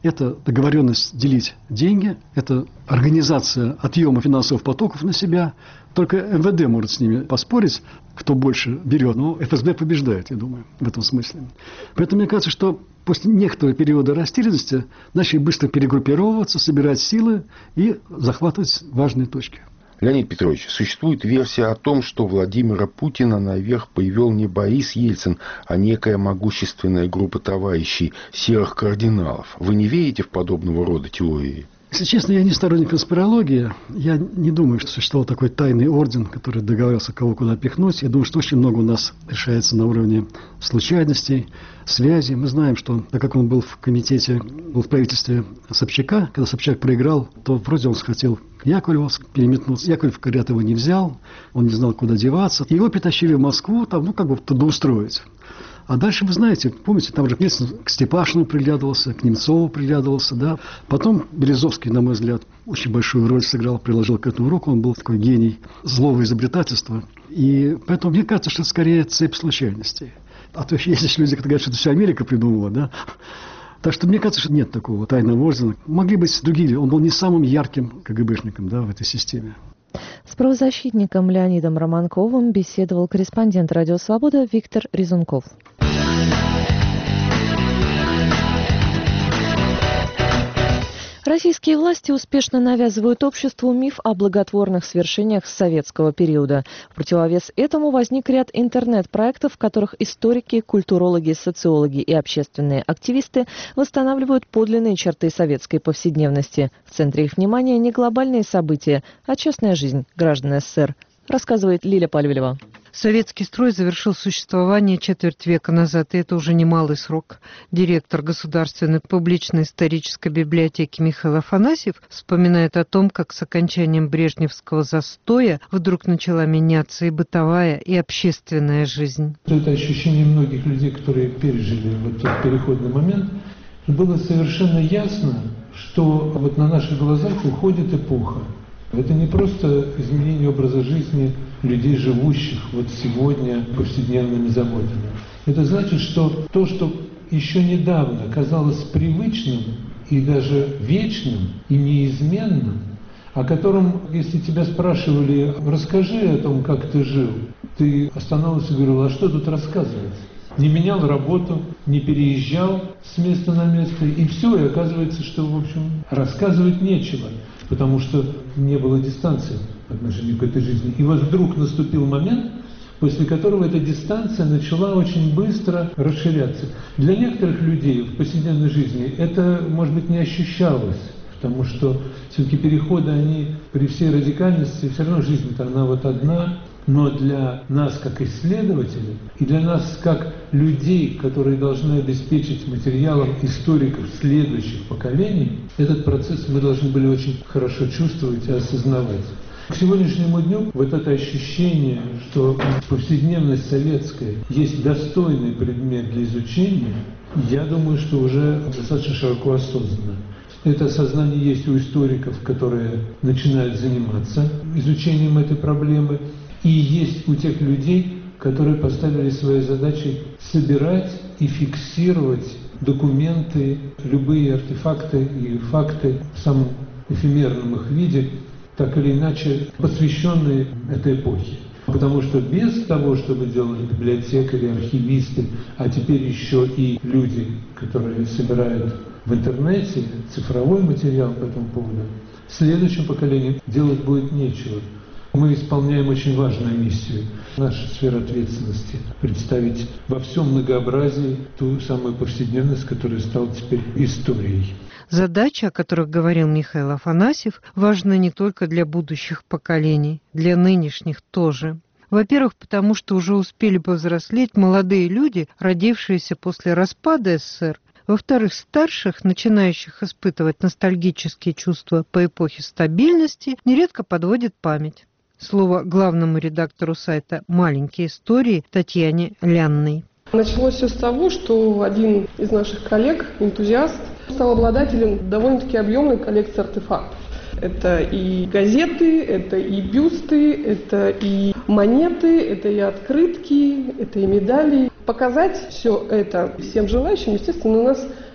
это договоренность делить деньги, это организация отъема финансовых потоков на себя. Только МВД может с ними поспорить, кто больше берет. Но ФСБ побеждает, я думаю, в этом смысле. Поэтому мне кажется, что после некоторого периода растерянности начали быстро перегруппировываться, собирать силы и захватывать важные точки. Леонид Петрович, существует версия о том, что Владимира Путина наверх привел не Борис Ельцин, а некая могущественная группа товарищей серых кардиналов. Вы не верите в подобного рода теории? Если честно, я не сторонник конспирологии. Я не думаю, что существовал такой тайный орден, который договорился, кого куда пихнуть. Я думаю, что очень много у нас решается на уровне случайностей, связей. Мы знаем, что, так как он был в комитете, был в правительстве Собчака, когда Собчак проиграл, то вроде он хотел к Яковлеву переметнуться. Яковлев, говорят, его не взял, он не знал, куда деваться. Его перетащили в Москву, там, как бы трудоустроить. А дальше, вы знаете, помните, там же Ельцин к Степашину приглядывался, к Немцову приглядывался, да. Потом Березовский, на мой взгляд, очень большую роль сыграл, приложил к этому руку. Он был такой гений злого изобретательства. И поэтому мне кажется, что это скорее цепь случайностей. А то есть есть люди, которые говорят, что это все Америка придумала, да. Так что мне кажется, что нет такого тайного ордена. Могли быть другие. Он был не самым ярким КГБшником, да, в этой системе. С правозащитником Леонидом Романковым беседовал корреспондент «Радио Свобода» Виктор Резунков. Российские власти успешно навязывают обществу миф о благотворных свершениях советского периода. В противовес этому возник ряд интернет-проектов, в которых историки, культурологи, социологи и общественные активисты восстанавливают подлинные черты советской повседневности. В центре их внимания не глобальные события, а частная жизнь граждан СССР, рассказывает Лиля Пальвелева. Советский строй завершил существование четверть века назад, и это уже немалый срок. Директор Государственной публичной исторической библиотеки Михаил Афанасьев вспоминает о том, как с окончанием брежневского застоя вдруг начала меняться и бытовая, и общественная жизнь. Это ощущение многих людей, которые пережили вот тот переходный момент, было совершенно ясно, что вот на наших глазах уходит эпоха. Это не просто изменение образа жизни людей, живущих вот сегодня повседневными заботами. Это значит, что то, что еще недавно казалось привычным и даже вечным и неизменным, о котором, если тебя спрашивали, расскажи о том, как ты жил, ты остановился и говорил, а что тут рассказывать? Не менял работу, не переезжал с места на место, и все, и оказывается, что, в общем, рассказывать нечего, потому что не было дистанции по отношению к этой жизни. И вот вдруг наступил момент, после которого эта дистанция начала очень быстро расширяться. Для некоторых людей в повседневной жизни это, может быть, не ощущалось, потому что все-таки переходы, они при всей радикальности, все равно жизнь-то она вот одна. Но для нас, как исследователей, и для нас, как людей, которые должны обеспечить материалом историков следующих поколений, этот процесс мы должны были очень хорошо чувствовать и осознавать. К сегодняшнему дню вот это ощущение, что повседневность советская есть достойный предмет для изучения, я думаю, что уже достаточно широко осознанно. Это осознание есть у историков, которые начинают заниматься изучением этой проблемы, и есть у тех людей, которые поставили своей задачей собирать и фиксировать документы, любые артефакты и факты в самом эфемерном их виде, так или иначе посвященные этой эпохе. Потому что без того, чтобы делали библиотекари, архивисты, а теперь еще и люди, которые собирают в интернете цифровой материал по этому поводу, следующим поколениям делать будет нечего. Мы исполняем очень важную миссию. Наша сфера ответственности – представить во всем многообразии ту самую повседневность, которая стала теперь историей. Задачи, о которых говорил Михаил Афанасьев, важны не только для будущих поколений, для нынешних тоже. Во-первых, потому что уже успели повзрослеть молодые люди, родившиеся после распада СССР. Во-вторых, старших, начинающих испытывать ностальгические чувства по эпохе стабильности, нередко подводит память. Слово главному редактору сайта «Маленькие истории» Татьяне Лянной. Началось все с того, что один из наших коллег, энтузиаст, стал обладателем довольно-таки объемной коллекции артефактов. Это и газеты, это и бюсты, это и монеты, это и открытки, это и медали. Показать все это всем желающим, естественно, у нас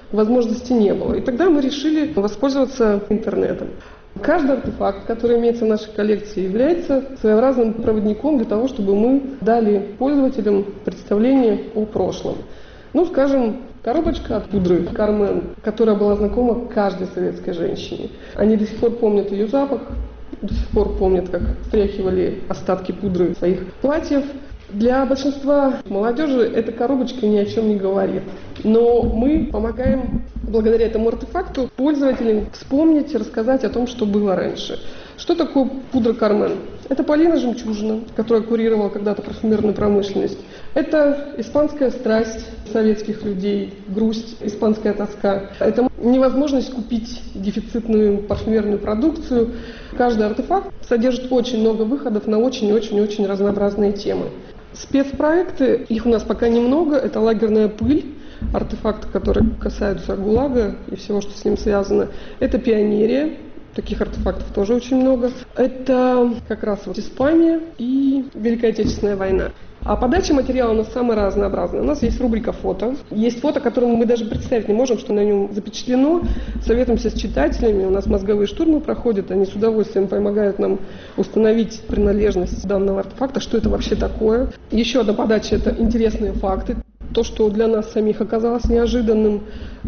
возможности не было. И тогда мы решили воспользоваться интернетом. Каждый артефакт, который имеется в нашей коллекции, является своеобразным проводником для того, чтобы мы дали пользователям представление о прошлом. Ну, скажем, коробочка от пудры Кармен, которая была знакома каждой советской женщине. Они до сих пор помнят ее запах, до сих пор помнят, как стряхивали остатки пудры своих платьев. Для большинства молодежи эта коробочка ни о чем не говорит. Но мы помогаем, благодаря этому артефакту, пользователям вспомнить и рассказать о том, что было раньше. Что такое пудра Кармен? Это Полина Жемчужина, которая курировала когда-то парфюмерную промышленность. Это испанская страсть советских людей, грусть, испанская тоска. Это невозможность купить дефицитную парфюмерную продукцию. Каждый артефакт содержит очень много выходов на очень-очень-очень разнообразные темы. Спецпроекты, их у нас пока немного, это лагерная пыль, артефакты, которые касаются ГУЛАГа и всего, что с ним связано. Это пионерия, таких артефактов тоже очень много. Это как раз вот Испания и Великая Отечественная война. А подача материала у нас самая разнообразная. У нас есть рубрика «Фото». Есть фото, которое мы даже представить не можем, что на нем запечатлено. Советуемся с читателями. У нас мозговые штурмы проходят. Они с удовольствием помогают нам установить принадлежность данного артефакта, что это вообще такое. Еще одна подача – это интересные факты. То, что для нас самих оказалось неожиданным,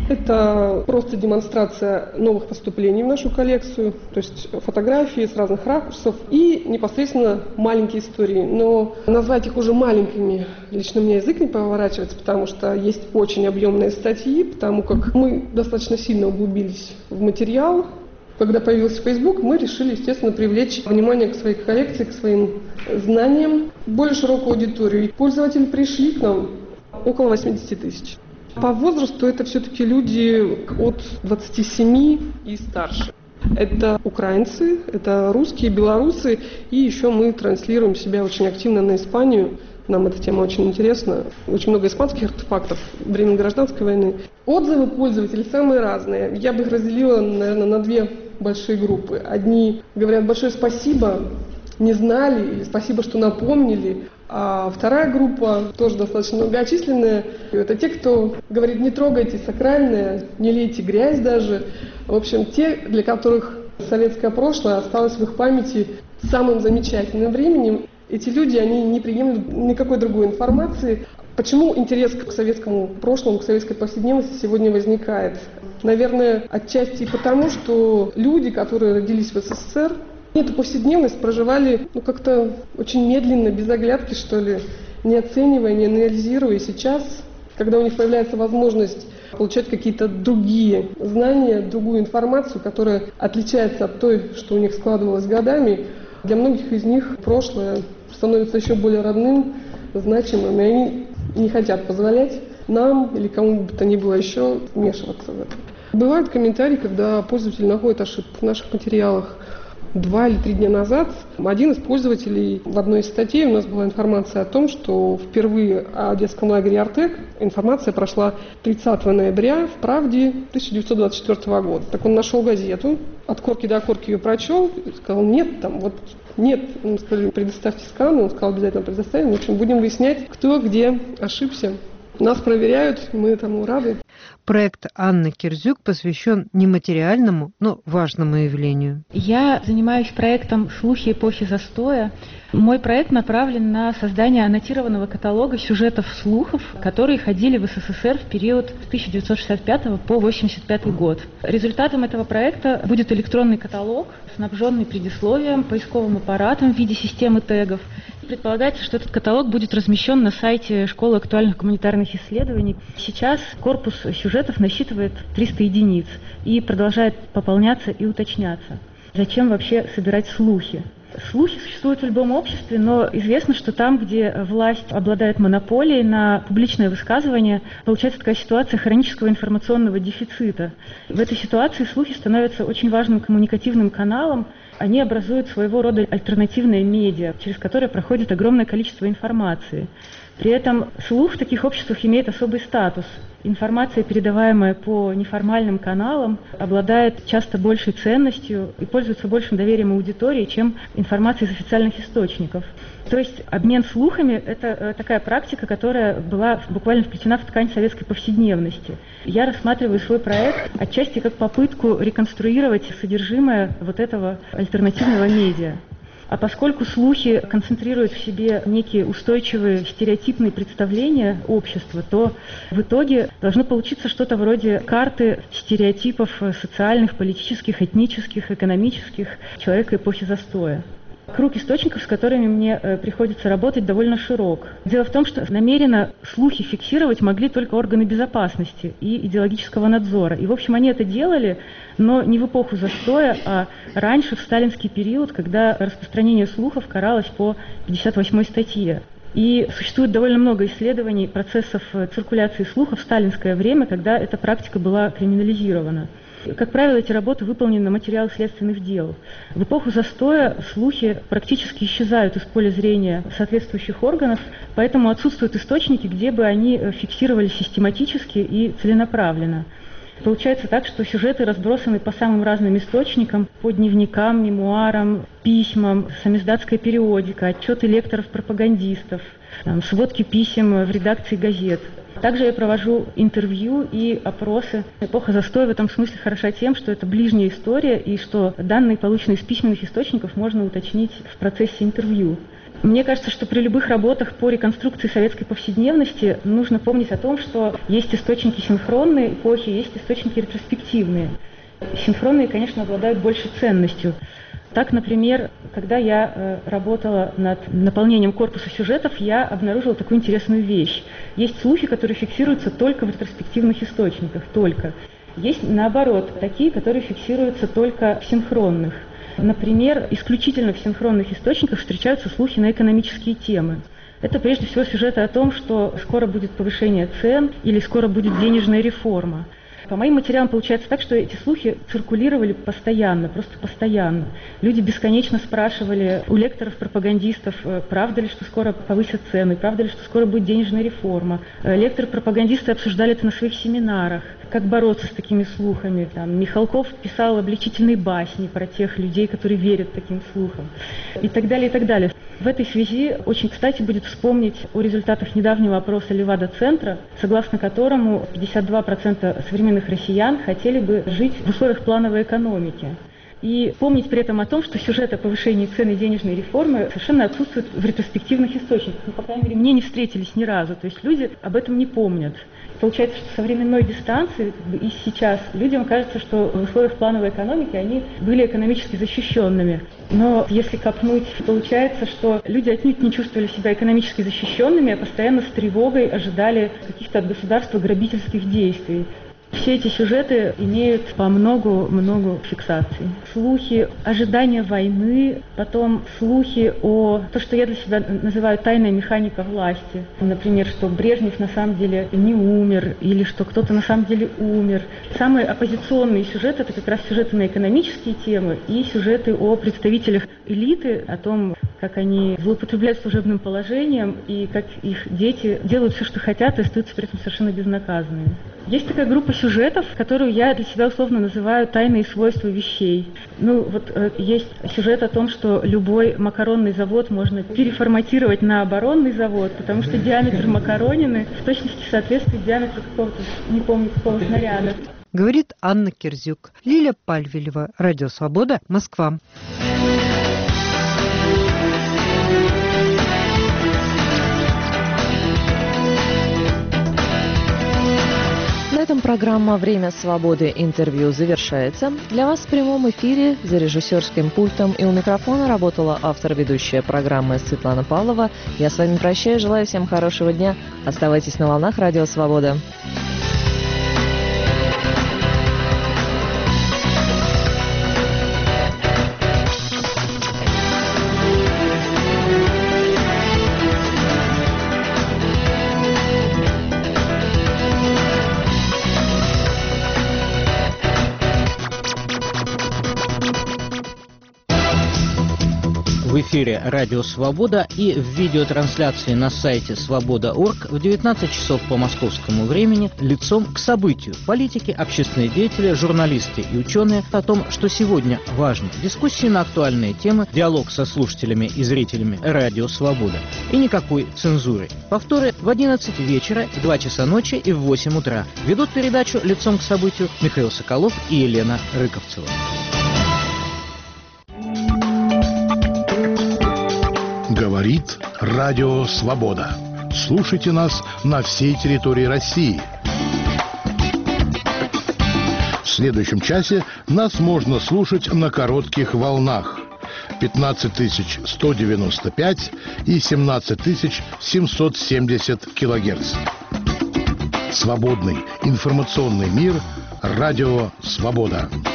это просто демонстрация новых поступлений в нашу коллекцию, то есть фотографии с разных ракурсов и непосредственно маленькие истории. Но назвать их уже маленькими лично у меня язык не поворачивается, потому что есть очень объемные статьи, потому как мы достаточно сильно углубились в материал. Когда появился Facebook, мы решили, естественно, привлечь внимание к своей коллекции, к своим знаниям, более широкую аудиторию. И пользователи пришли к нам около 80 тысяч. По возрасту это все-таки люди от 27 и старше. Это украинцы, это русские, белорусы, и еще мы транслируем себя очень активно на Испанию. Нам эта тема очень интересна. Очень много испанских артефактов времен гражданской войны. Отзывы пользователей самые разные. Я бы их разделила, наверное, на две большие группы. Одни говорят большое спасибо, не знали, или спасибо, что напомнили. А вторая группа, тоже достаточно многочисленная, это те, кто говорит, не трогайте сакральное, не лейте грязь даже. В общем, те, для которых советское прошлое осталось в их памяти самым замечательным временем. Эти люди, они не приемлют никакой другой информации. Почему интерес к советскому прошлому, к советской повседневности сегодня возникает? Наверное, отчасти потому, что люди, которые родились в СССР, эту повседневность проживали как-то очень медленно, без оглядки, что ли, не оценивая, не анализируя. И сейчас, когда у них появляется возможность получать какие-то другие знания, другую информацию, которая отличается от той, что у них складывалось годами, для многих из них прошлое становится еще более родным, значимым, и они не хотят позволять нам или кому бы то ни было еще вмешиваться в это. Бывают комментарии, когда пользователь находит ошибки в наших материалах. 2 или 3 дня назад один из пользователей в одной из статей у нас была информация о том, что впервые о детском лагере «Артек» информация прошла 30 ноября в «Правде» 1924 года. Так он нашел газету, от корки до корки ее прочел, и сказал, нет, там вот нет. Мы сказали, предоставьте сканы, он сказал, обязательно предоставим. В общем, будем выяснять, кто где ошибся. Нас проверяют, мы этому рады. Проект Анны Кирзюк посвящен нематериальному, но важному явлению. Я занимаюсь проектом «Слухи эпохи застоя». Мой проект направлен на создание аннотированного каталога сюжетов слухов, которые ходили в СССР в период с 1965 по 1985 год. Результатом этого проекта будет электронный каталог, снабженный предисловием, поисковым аппаратом в виде системы тегов. Предполагается, что этот каталог будет размещен на сайте Школы актуальных гуманитарных исследований. Сейчас корпус сюжетов насчитывает 300 единиц и продолжает пополняться и уточняться. Зачем вообще собирать слухи? Слухи существуют в любом обществе, но известно, что там, где власть обладает монополией на публичное высказывание, получается такая ситуация хронического информационного дефицита. В этой ситуации слухи становятся очень важным коммуникативным каналом. Они образуют своего рода альтернативное медиа, через которое проходит огромное количество информации. При этом слух в таких обществах имеет особый статус. Информация, передаваемая по неформальным каналам, обладает часто большей ценностью и пользуется большим доверием аудитории, чем информация из официальных источников. То есть обмен слухами – это такая практика, которая была буквально вплетена в ткань советской повседневности. Я рассматриваю свой проект отчасти как попытку реконструировать содержимое вот этого альтернативного медиа. А поскольку слухи концентрируют в себе некие устойчивые стереотипные представления общества, то в итоге должно получиться что-то вроде карты стереотипов социальных, политических, этнических, экономических человека эпохи застоя. Круг источников, с которыми мне приходится работать, довольно широк. Дело в том, что намеренно слухи фиксировать могли только органы безопасности и идеологического надзора. И, в общем, они это делали, но не в эпоху застоя, а раньше, в сталинский период, когда распространение слухов каралось по 58-й статье. И существует довольно много исследований процессов циркуляции слухов в сталинское время, когда эта практика была криминализирована. Как правило, эти работы выполнены на материалах следственных дел. В эпоху застоя слухи практически исчезают из поля зрения соответствующих органов, поэтому отсутствуют источники, где бы они фиксировались систематически и целенаправленно. Получается так, что сюжеты разбросаны по самым разным источникам, по дневникам, мемуарам, письмам, самиздатская периодика, отчеты лекторов-пропагандистов, сводки писем в редакции газет. Также я провожу интервью и опросы. Эпоха застоя в этом смысле хороша тем, что это ближняя история и что данные, полученные из письменных источников, можно уточнить в процессе интервью. Мне кажется, что при любых работах по реконструкции советской повседневности нужно помнить о том, что есть источники синхронной эпохи, есть источники ретроспективные. Синхронные, конечно, обладают большей ценностью. Так, например, когда я работала над наполнением корпуса сюжетов, я обнаружила такую интересную вещь. Есть слухи, которые фиксируются только в ретроспективных источниках, только. Есть, наоборот, такие, которые фиксируются только в синхронных. Например, исключительно в синхронных источниках встречаются слухи на экономические темы. Это прежде всего сюжеты о том, что скоро будет повышение цен или скоро будет денежная реформа. По моим материалам получается так, что эти слухи циркулировали постоянно, просто постоянно. Люди бесконечно спрашивали у лекторов-пропагандистов, правда ли, что скоро повысят цены, правда ли, что скоро будет денежная реформа. Лекторы-пропагандисты обсуждали это на своих семинарах, как бороться с такими слухами. Михалков писал обличительные басни про тех людей, которые верят таким слухам, и так далее, и так далее. В этой связи очень кстати будет вспомнить о результатах недавнего опроса Левада-центра, согласно которому 52% современных россиян хотели бы жить в условиях плановой экономики. И помнить при этом о том, что сюжет о повышении цен и денежной реформы совершенно отсутствует в ретроспективных источниках. По крайней мере, мне не встретились ни разу. То есть люди об этом не помнят. Получается, что со временной дистанции и сейчас людям кажется, что в условиях плановой экономики они были экономически защищенными. Но если копнуть, получается, что люди отнюдь не чувствовали себя экономически защищенными, а постоянно с тревогой ожидали каких-то от государства грабительских действий. Все эти сюжеты имеют по много фиксаций. Слухи, ожидания войны, потом слухи о том, что я для себя называю тайная механика власти. Например, что Брежнев на самом деле не умер, или что кто-то на самом деле умер. Самые оппозиционные сюжеты – это как раз сюжеты на экономические темы и сюжеты о представителях элиты, о том, как они злоупотребляют служебным положением и как их дети делают все, что хотят, и остаются при этом совершенно безнаказанными. Есть такая группа сюжетов, которую я для себя условно называю «тайные свойства вещей». Есть сюжет о том, что любой макаронный завод можно переформатировать на оборонный завод, потому что диаметр макаронины в точности соответствует диаметру какого-то, не помню, какого снаряда. Говорит Анна Кирзюк. Лиля Пальвелева. Радио «Свобода», Москва. На этом программа «Время свободы. Интервью» завершается. Для вас в прямом эфире за режиссерским пультом и у микрофона работала автор-ведущая программы Светлана Павлова. Я с вами прощаюсь, желаю всем хорошего дня. Оставайтесь на волнах «Радио Свобода». в эфире «Радио Свобода» и в видеотрансляции на сайте свобода.орг в 19 часов по московскому времени лицом к событию. Политики, общественные деятели, журналисты и ученые о том, что сегодня важно. Дискуссии на актуальные темы, диалог со слушателями и зрителями «Радио Свобода». И никакой цензуры. Повторы в 11 вечера, в 2 часа ночи и в 8 утра. Ведут передачу «Лицом к событию» Михаил Соколов и Елена Рыковцева. Говорит Радио Свобода. Слушайте нас на всей территории России. В следующем часе нас можно слушать на коротких волнах 15 195 и 17 770 килогерц. Свободный информационный мир. Радио Свобода.